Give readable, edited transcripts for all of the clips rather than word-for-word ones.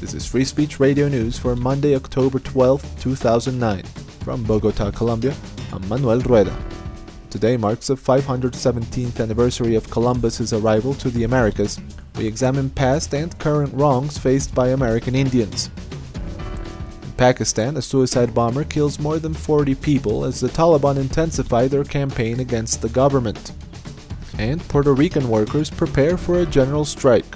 This is Free Speech Radio News for Monday, October 12, 2009. From Bogota, Colombia, I'm Manuel Rueda. Today marks the 517th anniversary of Columbus's arrival to the Americas. We examine past and current wrongs faced by American Indians. In Pakistan, a suicide bomber kills more than 40 people as the Taliban intensify their campaign against the government. And Puerto Rican workers prepare for a general strike.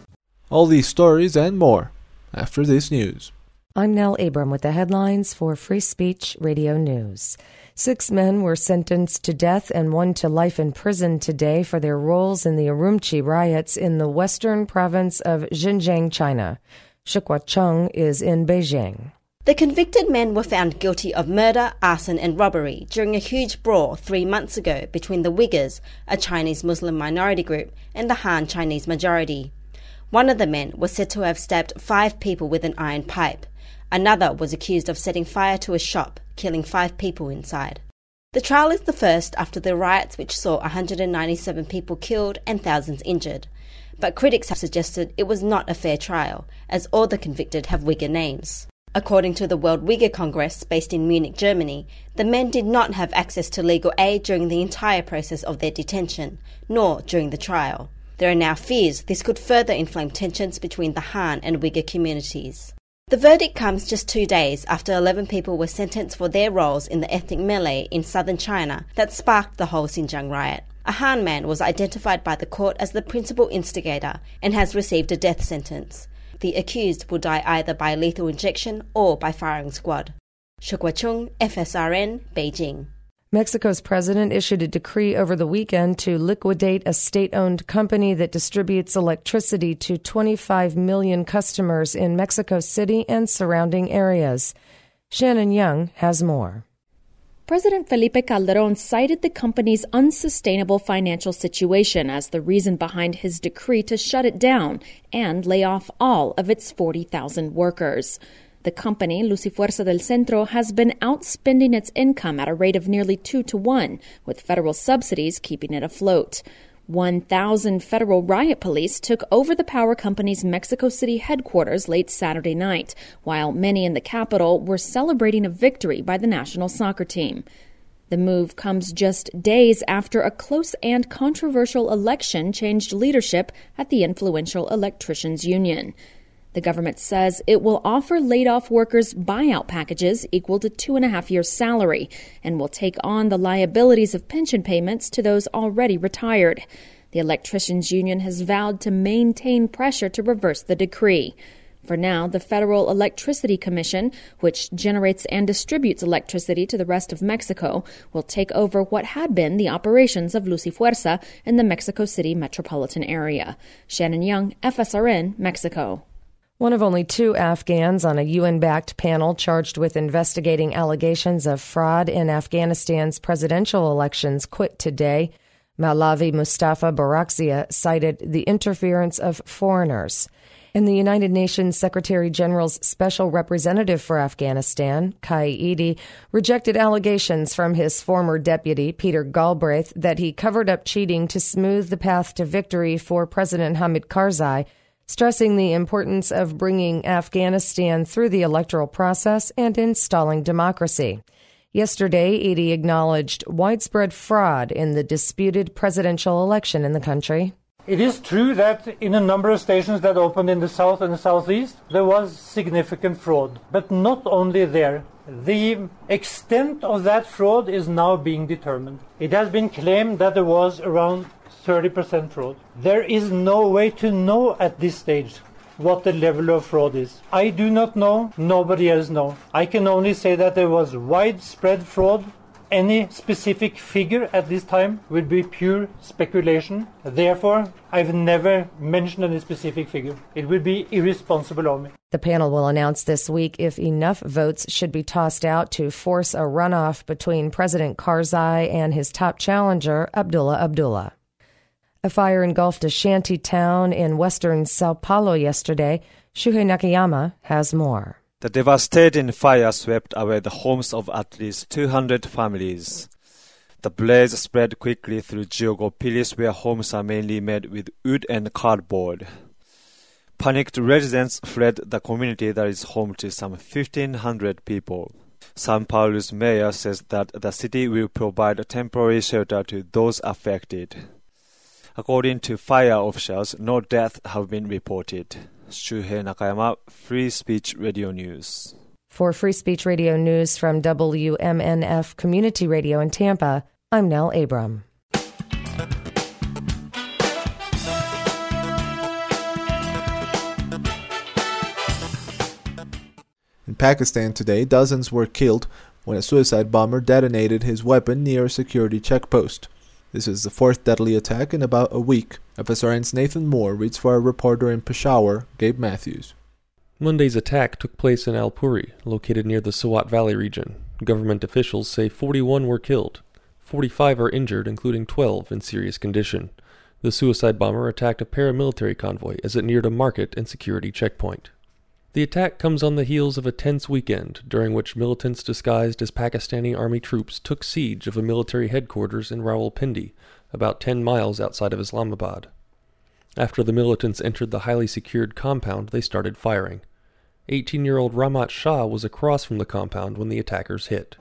All these stories and more after this news. I'm Nell Abram with the headlines for Free Speech Radio News. 6 men were sentenced to death and 1 to life in prison today for their roles in the Urumqi riots in the western province of Xinjiang, China. Shukwa Chung is in Beijing. The convicted men were found guilty of murder, arson and robbery during a huge brawl 3 months ago between the Uyghurs, a Chinese Muslim minority group, and the Han Chinese majority. One of the men was said to have stabbed 5 people with an iron pipe. Another was accused of setting fire to a shop, killing 5 people inside. The trial is the first after the riots which saw 197 people killed and thousands injured. But critics have suggested it was not a fair trial, as all the convicted have Uyghur names. According to the World Uyghur Congress, based in Munich, Germany, the men did not have access to legal aid during the entire process of their detention, nor during the trial. There are now fears this could further inflame tensions between the Han and Uyghur communities. The verdict comes just 2 days after 11 people were sentenced for their roles in the ethnic melee in southern China that sparked the whole Xinjiang riot. A Han man was identified by the court as the principal instigator and has received a death sentence. The accused will die either by lethal injection or by firing squad. Shukwa Chung, FSRN, Beijing. Mexico's president issued a decree over the weekend to liquidate a state-owned company that distributes electricity to 25 million customers in Mexico City and surrounding areas. Shannon Young has more. President Felipe Calderón cited the company's unsustainable financial situation as the reason behind his decree to shut it down and lay off all of its 40,000 workers. The company, Lucifuerza del Centro, has been outspending its income at a rate of nearly 2 to 1, with federal subsidies keeping it afloat. 1,000 federal riot police took over the power company's Mexico City headquarters late Saturday night, while many in the capital were celebrating a victory by the national soccer team. The move comes just days after a close and controversial election changed leadership at the influential Electricians Union. The government says it will offer laid-off workers buyout packages equal to 2.5 years' salary and will take on the liabilities of pension payments to those already retired. The Electricians Union has vowed to maintain pressure to reverse the decree. For now, the Federal Electricity Commission, which generates and distributes electricity to the rest of Mexico, will take over what had been the operations of Lucifuerza in the Mexico City metropolitan area. Shannon Young, FSRN, Mexico. One of only 2 Afghans on a UN-backed panel charged with investigating allegations of fraud in Afghanistan's presidential elections quit today. Malawi Mustafa Barakzia cited the interference of foreigners. And the United Nations Secretary-General's Special Representative for Afghanistan, Kai Eady, rejected allegations from his former deputy, Peter Galbraith, that he covered up cheating to smooth the path to victory for President Hamid Karzai, stressing the importance of bringing Afghanistan through the electoral process and installing democracy. Yesterday, Eady acknowledged widespread fraud in the disputed presidential election in the country. It is true that in a number of stations that opened in the south and the southeast, there was significant fraud. But not only there. The extent of that fraud is now being determined. It has been claimed that there was around 30% fraud. There is no way to know at this stage what the level of fraud is. I do not know, nobody else knows. I can only say that there was widespread fraud. Any specific figure at this time would be pure speculation. Therefore, I've never mentioned any specific figure. It would be irresponsible of me. The panel will announce this week if enough votes should be tossed out to force a runoff between President Karzai and his top challenger, Abdullah Abdullah. A fire engulfed a shanty town in western Sao Paulo yesterday. Shuhei Nakayama has more. The devastating fire swept away the homes of at least 200 families. The blaze spread quickly through Georgopolis, where homes are mainly made with wood and cardboard. Panicked residents fled the community that is home to some 1,500 people. São Paulo's mayor says that the city will provide a temporary shelter to those affected. According to fire officials, no deaths have been reported. Shuhei Nakayama, Free Speech Radio News. For Free Speech Radio News from WMNF Community Radio in Tampa, I'm Nell Abram. In Pakistan today, dozens were killed when a suicide bomber detonated his weapon near a security checkpost. This is the fourth deadly attack in about a week. FSRN's Nathan Moore reads for our reporter in Peshawar, Gabe Matthews. Monday's attack took place in Alpuri, located near the Swat Valley region. Government officials say 41 were killed. 45 are injured, including 12 in serious condition. The suicide bomber attacked a paramilitary convoy as it neared a market and security checkpoint. The attack comes on the heels of a tense weekend, during which militants disguised as Pakistani army troops took siege of a military headquarters in Rawalpindi, about 10 miles outside of Islamabad. After the militants entered the highly secured compound, they started firing. 18-year-old Ramat Shah was across from the compound when the attackers hit.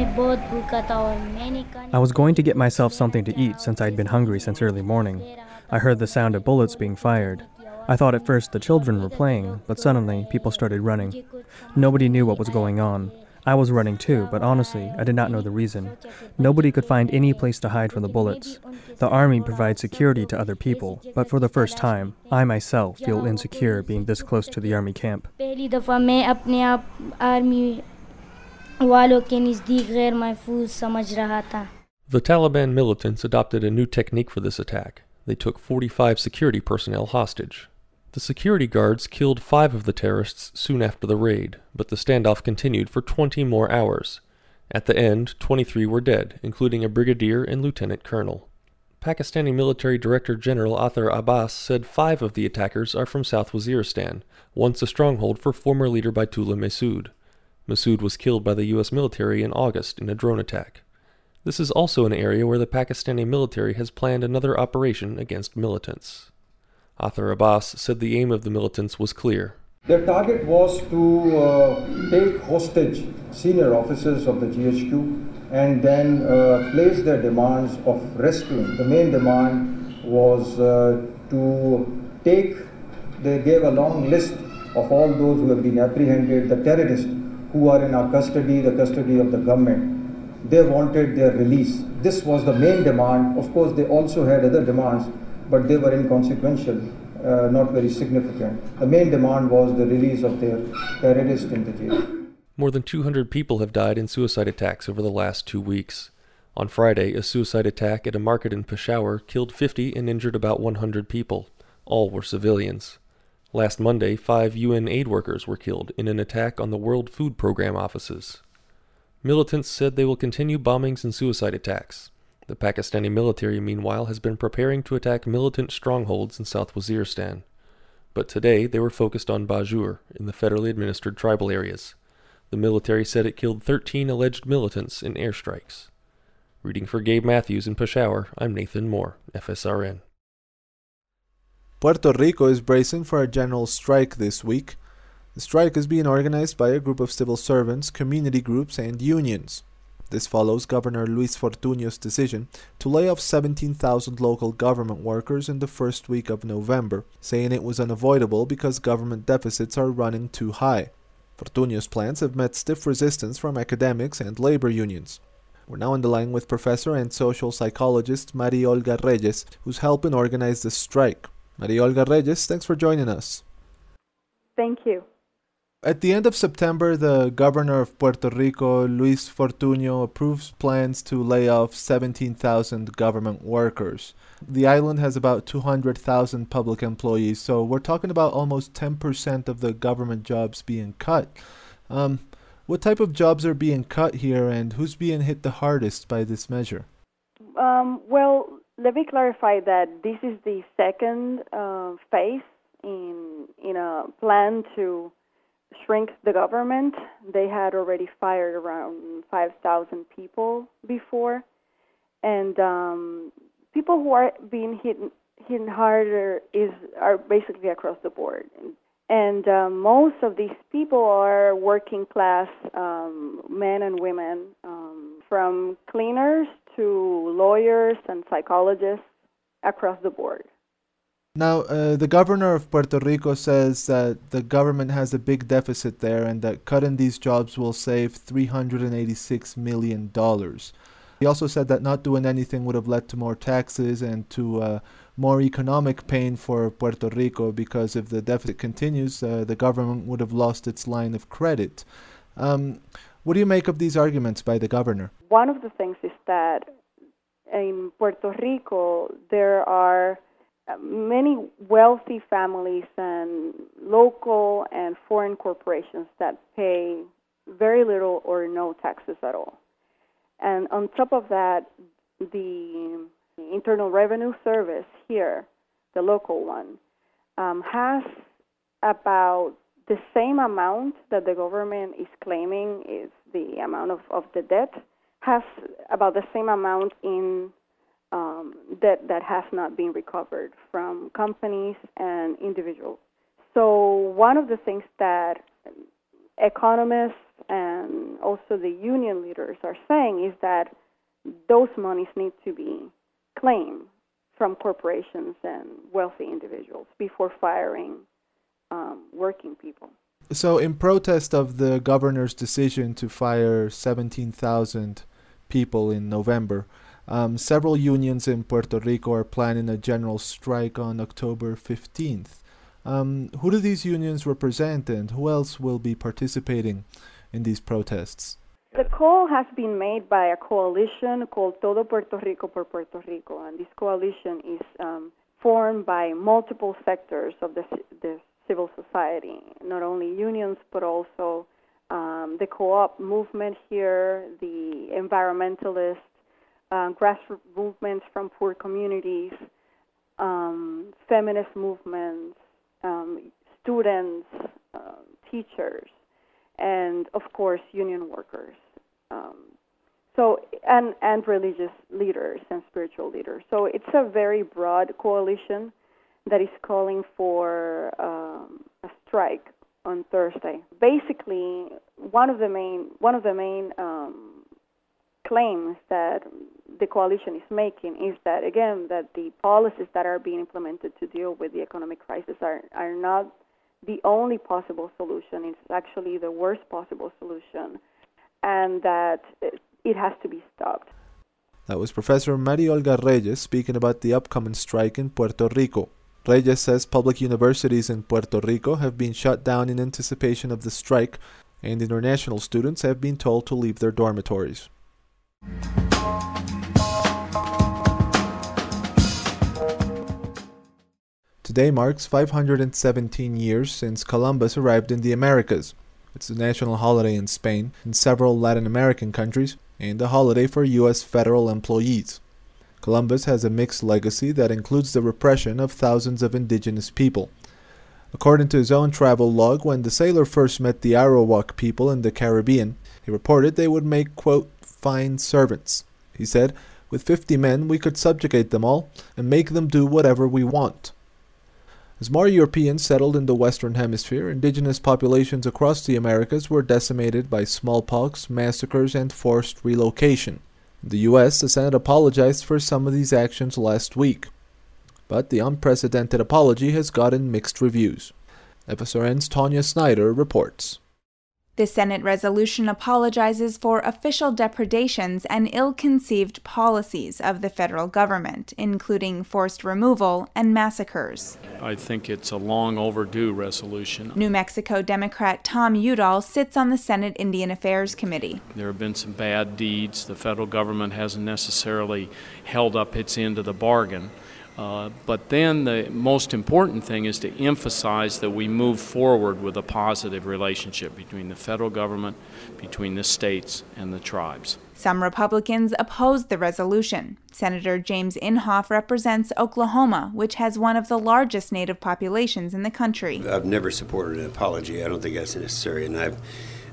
I was going to get myself something to eat since I'd been hungry since early morning. I heard the sound of bullets being fired. I thought at first the children were playing, but suddenly people started running. Nobody knew what was going on. I was running too, but honestly, I did not know the reason. Nobody could find any place to hide from the bullets. The army provides security to other people, but for the first time, I myself feel insecure being this close to the army camp. The Taliban militants adopted a new technique for this attack. They took 45 security personnel hostage. The security guards killed 5 of the terrorists soon after the raid, but the standoff continued for 20 more hours. At the end, 23 were dead, including a brigadier and lieutenant colonel. Pakistani military director General Athar Abbas said 5 of the attackers are from South Waziristan, once a stronghold for former leader Baitullah Mehsud. Mehsud was killed by the U.S. military in August in a drone attack. This is also an area where the Pakistani military has planned another operation against militants. Athar Abbas said the aim of the militants was clear. Their target was to take hostage senior officers of the GHQ and then place their demands of rescuing. The main demand was they gave a long list of all those who have been apprehended, the terrorists who are in our custody, the custody of the government. They wanted their release. This was the main demand. Of course, they also had other demands, but they were inconsequential, not very significant. The main demand was the release of their terrorists in the jail. More than 200 people have died in suicide attacks over the last 2 weeks. On Friday, a suicide attack at a market in Peshawar killed 50 and injured about 100 people. All were civilians. Last Monday, 5 UN aid workers were killed in an attack on the World Food Program offices. Militants said they will continue bombings and suicide attacks. The Pakistani military, meanwhile, has been preparing to attack militant strongholds in South Waziristan. But today they were focused on Bajur, in the federally administered tribal areas. The military said it killed 13 alleged militants in airstrikes. Reading for Gabe Matthews in Peshawar, I'm Nathan Moore, FSRN. Puerto Rico is bracing for a general strike this week. The strike is being organized by a group of civil servants, community groups, and unions. This follows Governor Luis Fortuño's decision to lay off 17,000 local government workers in the first week of November, saying it was unavoidable because government deficits are running too high. Fortuño's plans have met stiff resistance from academics and labor unions. We're now on the line with professor and social psychologist Maria Olga Reyes, who's helping organize the strike. Maria Olga Reyes, thanks for joining us. Thank you. At the end of September, the governor of Puerto Rico, Luis Fortuño, approves plans to lay off 17,000 government workers. The island has about 200,000 public employees, so we're talking about almost 10% of the government jobs being cut. What type of jobs are being cut here, and who's being hit the hardest by this measure? Well, let me clarify that this is the second phase in a plan to shrink the government. They had already fired around 5,000 people before, and people who are being hit hit harder are basically across the board. And most of these people are working class men and women, from cleaners to lawyers and psychologists across the board. Now, the governor of Puerto Rico says that the government has a big deficit there and that cutting these jobs will save $386 million. He also said that not doing anything would have led to more taxes and to more economic pain for Puerto Rico, because if the deficit continues, the government would have lost its line of credit. What do you make of these arguments by the governor? One of the things is that in Puerto Rico, there are many wealthy families and local and foreign corporations that pay very little or no taxes at all. And on top of that, the Internal Revenue Service here, the local one, has about the same amount that the government is claiming is the amount of the debt, has about the same amount in debt that has not been recovered from companies and individuals. So one of the things that economists and also the union leaders are saying is that those monies need to be claimed from corporations and wealthy individuals before firing working people. So in protest of the governor's decision to fire 17,000 people in November, several unions in Puerto Rico are planning a general strike on October 15th. Who do these unions represent, and who else will be participating in these protests? The call has been made by a coalition called Todo Puerto Rico por Puerto Rico, and this coalition is formed by multiple sectors of the civil society, not only unions, but also the co-op movement here, the environmentalists, grassroots movements from poor communities, feminist movements, students, teachers, and of course union workers. And religious leaders and spiritual leaders. So it's a very broad coalition that is calling for a strike on Thursday. Basically, one of the main claims that the coalition is making is that, again, that the policies that are being implemented to deal with the economic crisis are not the only possible solution. It's actually the worst possible solution, and that it has to be stopped. That was Professor Maria Olga Reyes speaking about the upcoming strike in Puerto Rico. Reyes says public universities in Puerto Rico have been shut down in anticipation of the strike, and international students have been told to leave their dormitories. Today marks 517 years since Columbus arrived in the Americas. It's a national holiday in Spain, in several Latin American countries, and a holiday for U.S. federal employees. Columbus has a mixed legacy that includes the repression of thousands of indigenous people. According to his own travel log, when the sailor first met the Arawak people in the Caribbean, he reported they would make, quote, fine servants. He said, with 50 men we could subjugate them all and make them do whatever we want. As more Europeans settled in the Western Hemisphere, indigenous populations across the Americas were decimated by smallpox, massacres, and forced relocation. In the U.S., the Senate apologized for some of these actions last week. But the unprecedented apology has gotten mixed reviews. FSRN's Tanya Snyder reports. The Senate resolution apologizes for official depredations and ill-conceived policies of the federal government, including forced removal and massacres. I think it's a long overdue resolution. New Mexico Democrat Tom Udall sits on the Senate Indian Affairs Committee. There have been some bad deeds. The federal government hasn't necessarily held up its end of the bargain. But then the most important thing is to emphasize that we move forward with a positive relationship between the federal government, between the states, and the tribes. Some Republicans opposed the resolution. Senator James Inhofe represents Oklahoma, which has one of the largest Native populations in the country. I've never supported an apology. I don't think that's necessary, and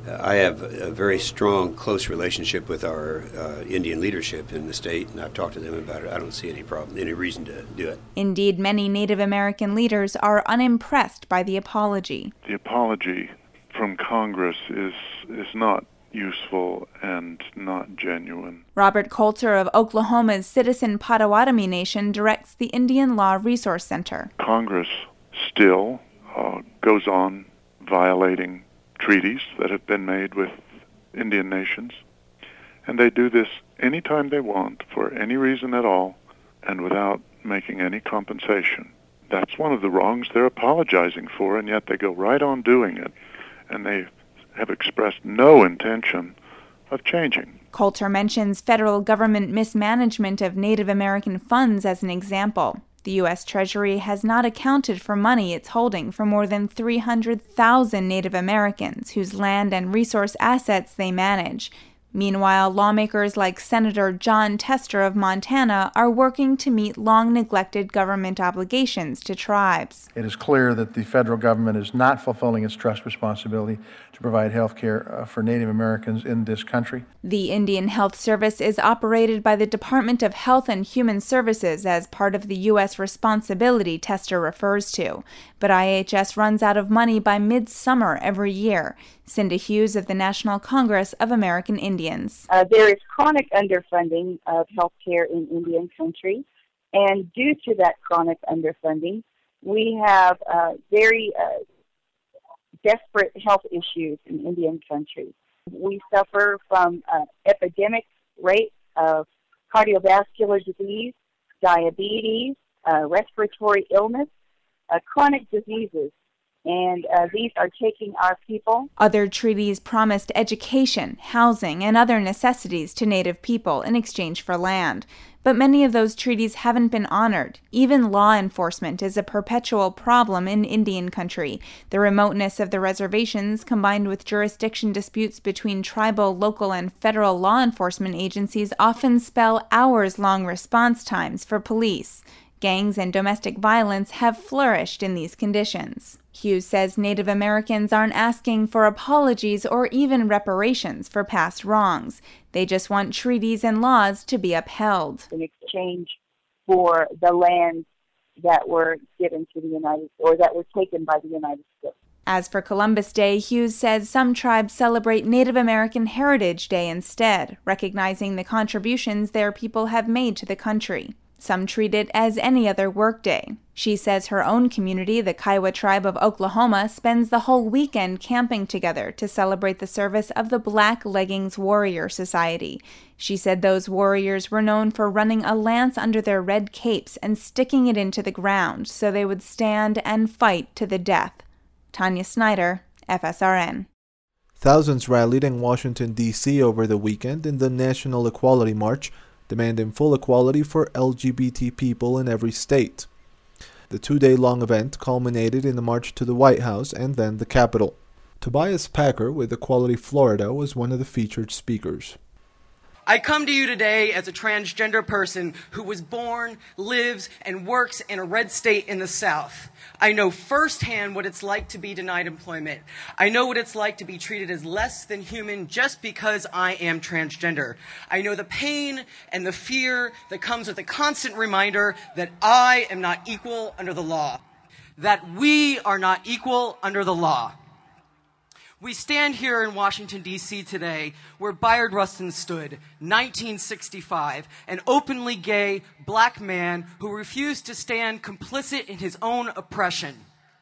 I have a very strong, close relationship with our Indian leadership in the state, and I've talked to them about it. I don't see any problem, any reason to do it. Indeed, many Native American leaders are unimpressed by the apology. The apology from Congress is not useful and not genuine. Robert Coulter of Oklahoma's Citizen Potawatomi Nation directs the Indian Law Resource Center. Congress still goes on violating treaties that have been made with Indian nations, and they do this anytime they want, for any reason at all, and without making any compensation. That's one of the wrongs they're apologizing for, and yet they go right on doing it, and they have expressed no intention of changing. Coulter mentions federal government mismanagement of Native American funds as an example. The U.S. Treasury has not accounted for money it's holding for more than 300,000 Native Americans whose land and resource assets they manage. Meanwhile, lawmakers like Senator John Tester of Montana are working to meet long-neglected government obligations to tribes. It is clear that the federal government is not fulfilling its trust responsibility to provide health care for Native Americans in this country. The Indian Health Service is operated by the Department of Health and Human Services as part of the U.S. responsibility Tester refers to. But IHS runs out of money by midsummer every year. Cinda Hughes of the National Congress of American Indians. There is chronic underfunding of health care in Indian country, and due to that chronic underfunding, we have very desperate health issues in Indian country. We suffer from an epidemic rate of cardiovascular disease, diabetes, respiratory illness, chronic diseases. And these are taking our people. Other treaties promised education, housing, and other necessities to Native people in exchange for land. But many of those treaties haven't been honored. Even law enforcement is a perpetual problem in Indian country. The remoteness of the reservations, combined with jurisdiction disputes between tribal, local, and federal law enforcement agencies, often spell hours-long response times for police. Gangs and domestic violence have flourished in these conditions. Hughes says Native Americans aren't asking for apologies or even reparations for past wrongs. They just want treaties and laws to be upheld. In exchange for the lands that were given to the United States, or that were taken by the United States. As for Columbus Day, Hughes says some tribes celebrate Native American Heritage Day instead, recognizing the contributions their people have made to the country. Some treat it as any other workday. She says her own community, the Kiowa tribe of Oklahoma, spends the whole weekend camping together to celebrate the service of the Black Leggings Warrior Society. She said those warriors were known for running a lance under their red capes and sticking it into the ground so they would stand and fight to the death. Tanya Snyder, FSRN. Thousands rallied in Washington, D.C. over the weekend in the National Equality March, demanding full equality for LGBT people in every state. The two-day-long event culminated in a march to the White House and then the Capitol. Tobias Packer with Equality Florida was one of the featured speakers. I come to you today as a transgender person who was born, lives, and works in a red state in the South. I know firsthand what it's like to be denied employment. I know what it's like to be treated as less than human just because I am transgender. I know the pain and the fear that comes with the constant reminder that I am not equal under the law, that we are not equal under the law. We stand here in Washington, D.C. today where Bayard Rustin stood, 1965, an openly gay black man who refused to stand complicit in his own oppression.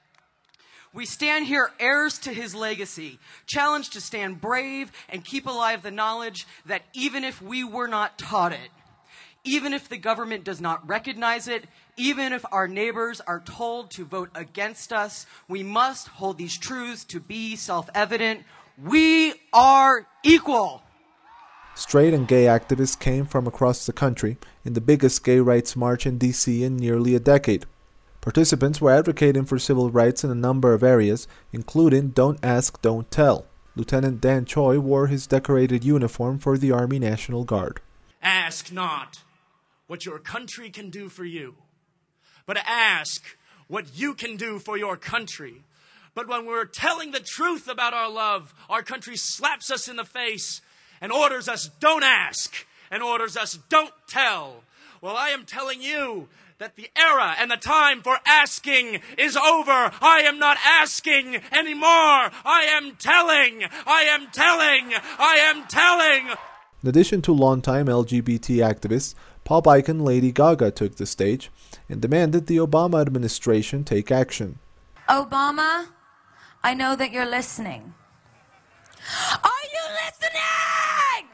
We stand here heirs to his legacy, challenged to stand brave and keep alive the knowledge that even if we were not taught it, even if the government does not recognize it, even if our neighbors are told to vote against us, we must hold these truths to be self-evident. We are equal. Straight and gay activists came from across the country in the biggest gay rights march in D.C. in nearly a decade. Participants were advocating for civil rights in a number of areas, including Don't Ask, Don't Tell. Lieutenant Dan Choi wore his decorated uniform for the Army National Guard. Ask not what your country can do for you, but ask what you can do for your country. But when we're telling the truth about our love, our country slaps us in the face and orders us don't ask and orders us don't tell. Well, I am telling you that the era and the time for asking is over. I am not asking anymore. I am telling. I am telling. I am telling. In addition to longtime LGBT activists, pop icon Lady Gaga took the stage and demanded the Obama administration take action. Obama, I know that you're listening. Are you listening?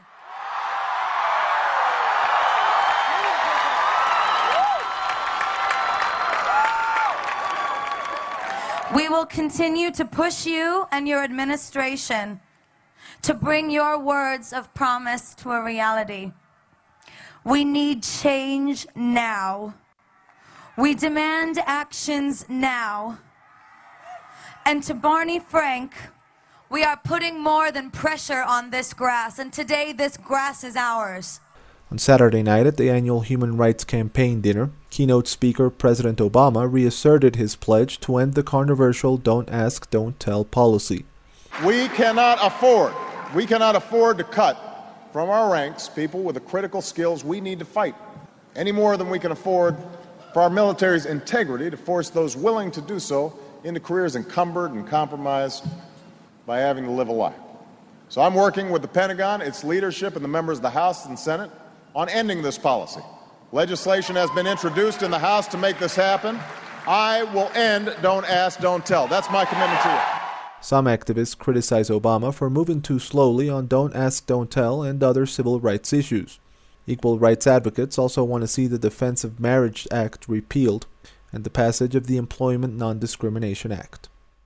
We will continue to push you and your administration to bring your words of promise to a reality. We need change now. We demand actions now. And to Barney Frank, we are putting more than pressure on this grass, and today this grass is ours. On Saturday night at the annual Human Rights Campaign dinner, keynote speaker President Obama reasserted his pledge to end the controversial Don't Ask, Don't Tell policy. We cannot afford to cut from our ranks people with the critical skills we need to fight, any more than we can afford for our military's integrity to force those willing to do so into careers encumbered and compromised by having to live a lie. So I'm working with the Pentagon, its leadership, and the members of the House and Senate on ending this policy. Legislation has been introduced in the House to make this happen. I will end Don't Ask, Don't Tell. That's my commitment to you. Some activists criticize Obama for moving too slowly on Don't Ask, Don't Tell and other civil rights issues. Equal rights advocates also want to see the Defense of Marriage Act repealed and the passage of the Employment Non-Discrimination Act.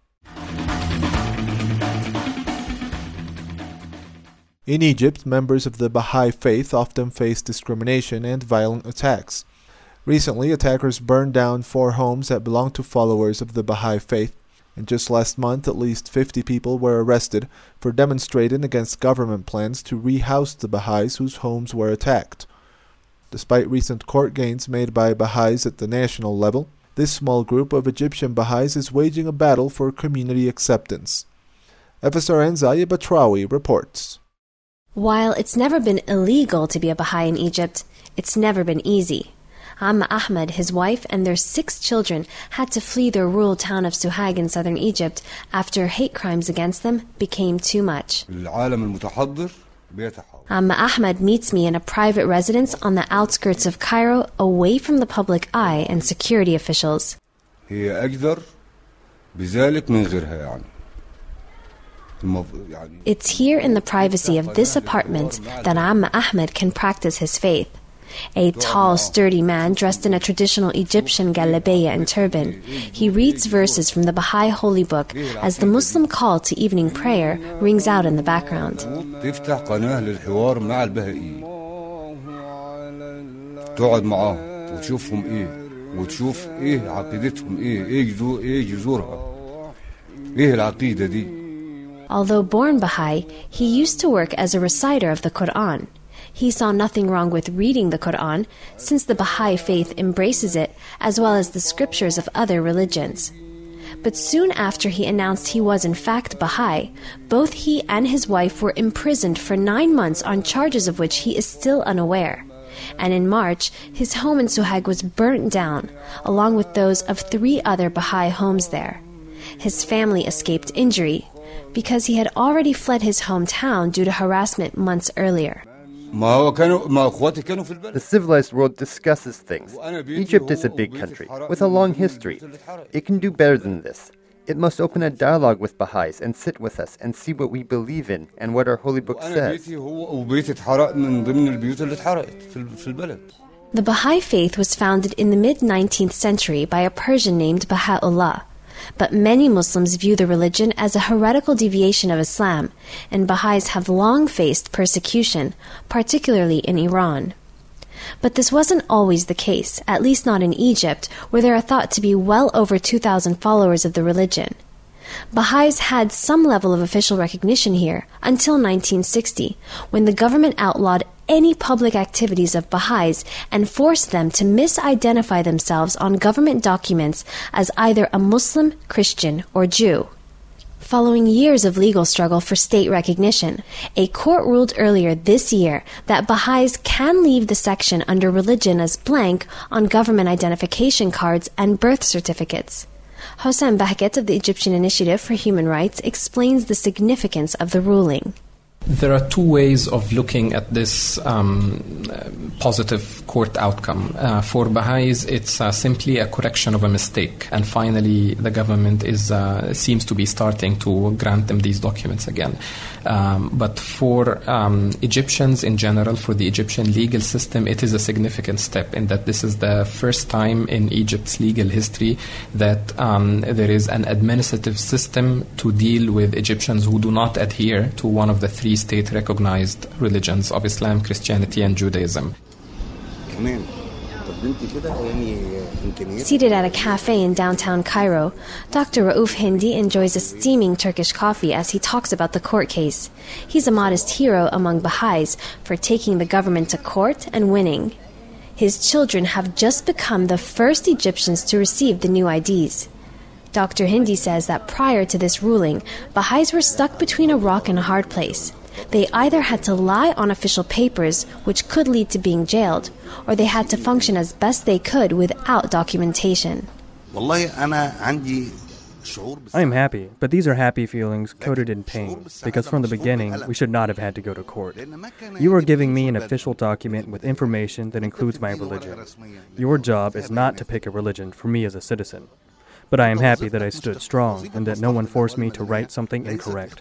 In Egypt, members of the Baha'i faith often face discrimination and violent attacks. Recently, attackers burned down 4 homes that belong to followers of the Baha'i faith, and just last month at least 50 people were arrested for demonstrating against government plans to rehouse the Baha'is whose homes were attacked. Despite recent court gains made by Baha'is at the national level, this small group of Egyptian Baha'is is waging a battle for community acceptance. FSRN's Aya Batrawi reports. While it's never been illegal to be a Baha'i in Egypt, it's never been easy. Amma Ahmed, his wife, and their 6 children had to flee their rural town of Suhag in southern Egypt after hate crimes against them became too much. Amma Ahmed meets me in a private residence on the outskirts of Cairo, away from the public eye and security officials. It's here in the privacy of this apartment that Amma Ahmed can practice his faith. A tall, sturdy man dressed in a traditional Egyptian galabeya and turban. He reads verses from the Baha'i holy book as the Muslim call to evening prayer rings out in the background. Although born Baha'i, he used to work as a reciter of the Quran. He saw nothing wrong with reading the Quran, since the Baha'i faith embraces it, as well as the scriptures of other religions. But soon after he announced he was in fact Baha'i, both he and his wife were imprisoned for 9 months on charges of which he is still unaware. And in March, his home in Suhag was burnt down, along with those of 3 other Baha'i homes there. His family escaped injury, because he had already fled his hometown due to harassment months earlier. The civilized world discusses things. Egypt is a big country, with a long history. It can do better than this. It must open a dialogue with Baha'is and sit with us and see what we believe in and what our holy book says. The Baha'i faith was founded in the mid-19th century by a Persian named Baha'u'llah. But many Muslims view the religion as a heretical deviation of Islam, and Baha'is have long faced persecution, particularly in Iran. But this wasn't always the case, at least not in Egypt, where there are thought to be well over 2,000 followers of the religion. Baha'is had some level of official recognition here until 1960, when the government outlawed any public activities of Baha'is and forced them to misidentify themselves on government documents as either a Muslim, Christian, or Jew. Following years of legal struggle for state recognition, a court ruled earlier this year that Baha'is can leave the section under religion as blank on government identification cards and birth certificates. Hossein Bahket of the Egyptian Initiative for Human Rights explains the significance of the ruling. There are two ways of looking at this positive court outcome. For Baha'is, it's simply a correction of a mistake, and finally the government seems to be starting to grant them these documents again. But for Egyptians in general, for the Egyptian legal system, it is a significant step in that this is the first time in Egypt's legal history that there is an administrative system to deal with Egyptians who do not adhere to one of the three state-recognized religions of Islam, Christianity, and Judaism. Seated at a cafe in downtown Cairo, Dr. Rauf Hindi enjoys a steaming Turkish coffee as he talks about the court case. He's a modest hero among Baha'is for taking the government to court and winning. His children have just become the first Egyptians to receive the new IDs. Dr. Hindi says that prior to this ruling, Baha'is were stuck between a rock and a hard place. They either had to lie on official papers, which could lead to being jailed, or they had to function as best they could without documentation. I am happy, but these are happy feelings coated in pain, because from the beginning, we should not have had to go to court. You are giving me an official document with information that includes my religion. Your job is not to pick a religion for me as a citizen. But I am happy that I stood strong and that no one forced me to write something incorrect.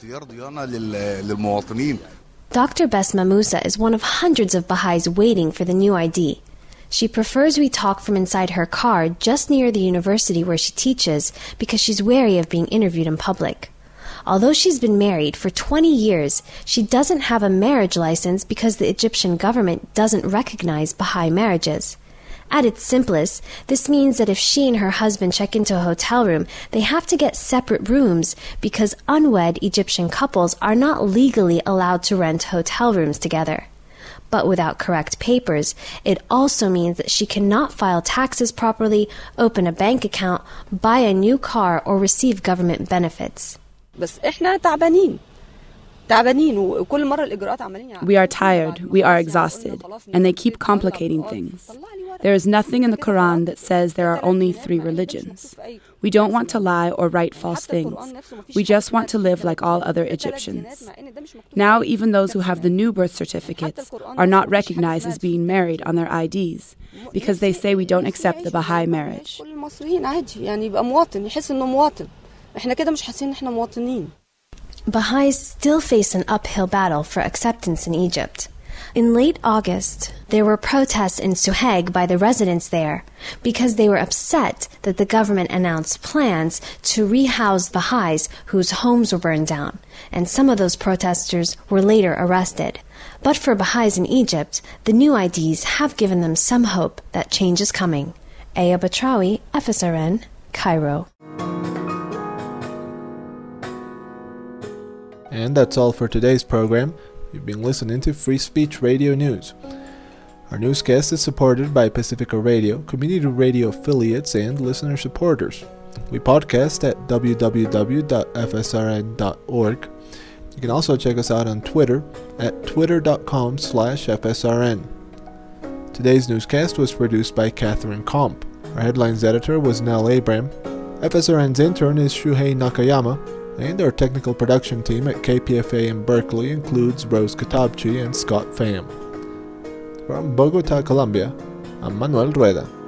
Dr. Besma Musa is one of hundreds of Baha'is waiting for the new ID. She prefers we talk from inside her car just near the university where she teaches because she's wary of being interviewed in public. Although she's been married for 20 years, she doesn't have a marriage license because the Egyptian government doesn't recognize Baha'i marriages. At its simplest, this means that if she and her husband check into a hotel room, they have to get separate rooms because unwed Egyptian couples are not legally allowed to rent hotel rooms together. But without correct papers, it also means that she cannot file taxes properly, open a bank account, buy a new car, or receive government benefits. We are tired, we are exhausted, and they keep complicating things. There is nothing in the Quran that says there are only 3 religions. We don't want to lie or write false things. We just want to live like all other Egyptians. Now even those who have the new birth certificates are not recognized as being married on their IDs because they say we don't accept the Baha'i marriage. Baha'is still face an uphill battle for acceptance in Egypt. In late August, there were protests in Suhaig by the residents there because they were upset that the government announced plans to rehouse Baha'is whose homes were burned down, and some of those protesters were later arrested. But for Baha'is in Egypt, the new IDs have given them some hope that change is coming. Aya Batrawi, FSRN, Cairo. And that's all for today's program. You've been listening to Free Speech Radio News. Our newscast is supported by Pacifica Radio, community radio affiliates, and listener supporters. We podcast at www.fsrn.org. You can also check us out on Twitter at twitter.com/FSRN. Today's newscast was produced by Catherine Komp. Our headlines editor was Nell Abram. FSRN's intern is Shuhei Nakayama. And our technical production team at KPFA in Berkeley includes Rose Katabchi and Scott Pham. From Bogota, Colombia, I'm Manuel Rueda.